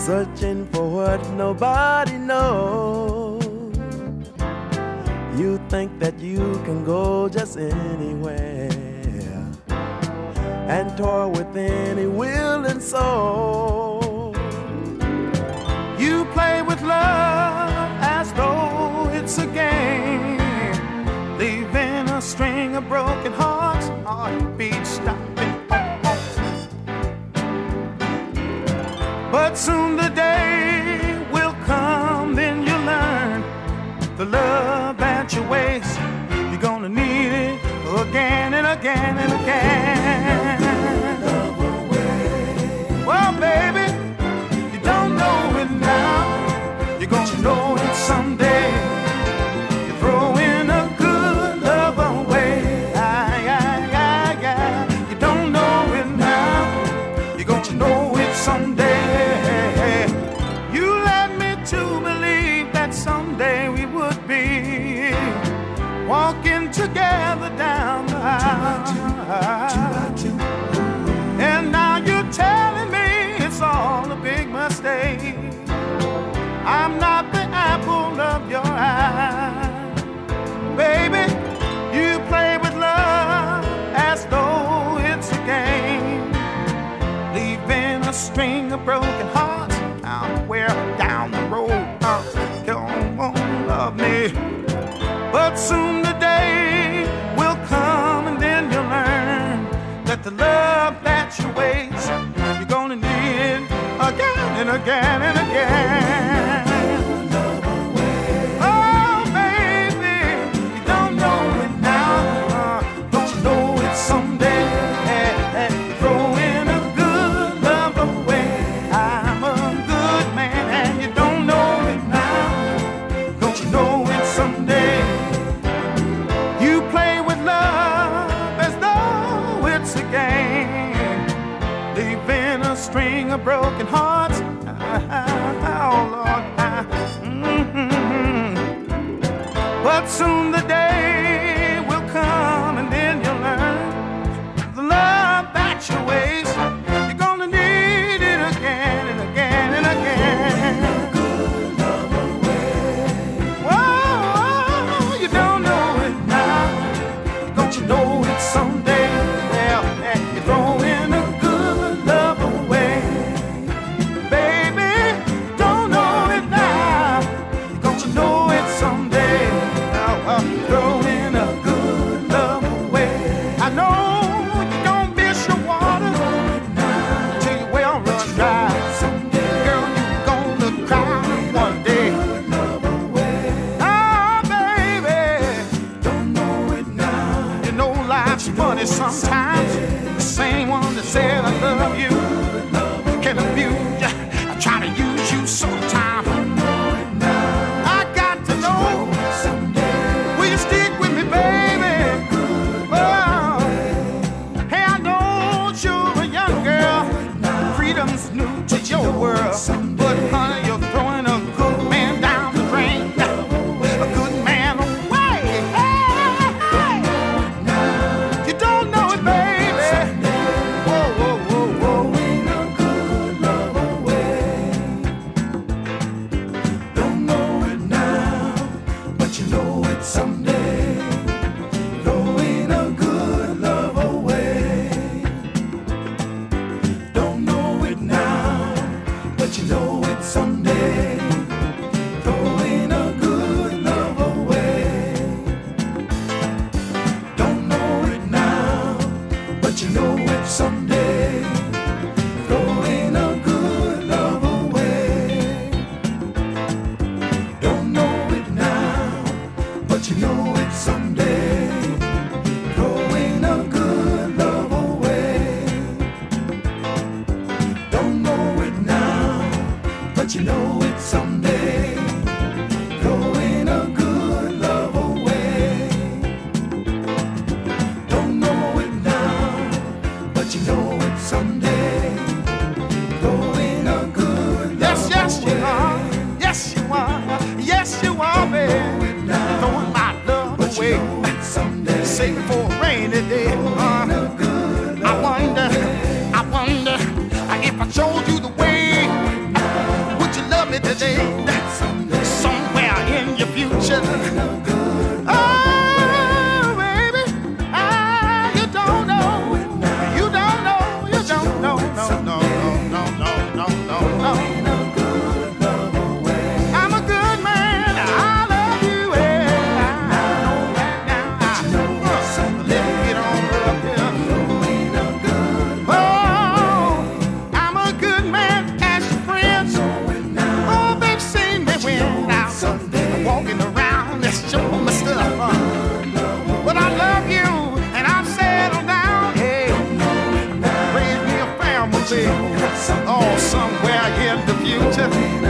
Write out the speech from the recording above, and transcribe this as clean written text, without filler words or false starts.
searching for what nobody knows. You think that you can go just anywhere and toy with any willing soul. You play with love as though it's a game, leaving a string of broken hearts, heartbeats stopping. But soon the day will come, then you'll learn the love that you waste. You're gonna need it again and again and again. Well, baby, you don't know it now. You're gonna know it someday. You're throwing a good love away. You don't know it now. You're gonna know it someday. Someday we would be walking together down the aisle. And now you're telling me it's all a big mistake. I'm not the apple of your eye. Baby, you play with love as though it's a game, leaving a string of broken hearts down the road. Don't love me, but soon the day will come, and then you'll learn that the love that you waste, you're gonna need it again and again and again. Oh, baby, you don't know it now, don't you know it someday? Throwing a good love away. I'm a good man, and you don't know it now. Know it someday. You play with love as though it's a game, leaving a string of broken hearts. Oh Lord, But soon the day will come, and then you'll learn the love that you waste. You're gonna need it again and again and again. Know it someday. Well, you're throwing a good love away. Baby, don't know it now. Don't you know it someday? Well, you're throwing a good love away. I know you don't miss your water till your well runs dry. Girl, you're gonna cry one day. Funny sometimes, the same one that said I love you can abuse you. I try to use you sometimes. I got to know, will you stick with me, baby? Oh, hey, I know you're a young girl, freedom's new to your world, but honey, you're throwing a good man down the drain, a good man away. Save for a rainy day. I wonder if I showed you the way. say, oh, somewhere in the future.